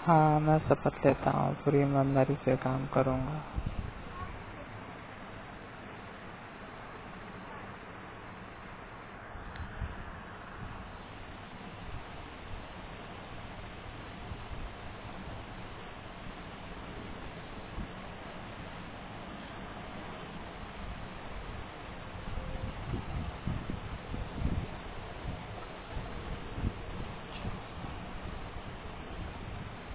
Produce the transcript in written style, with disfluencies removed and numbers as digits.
हाँ, मैं शपथ लेता हूँ पूरी ईमानदारी से काम करूँगा।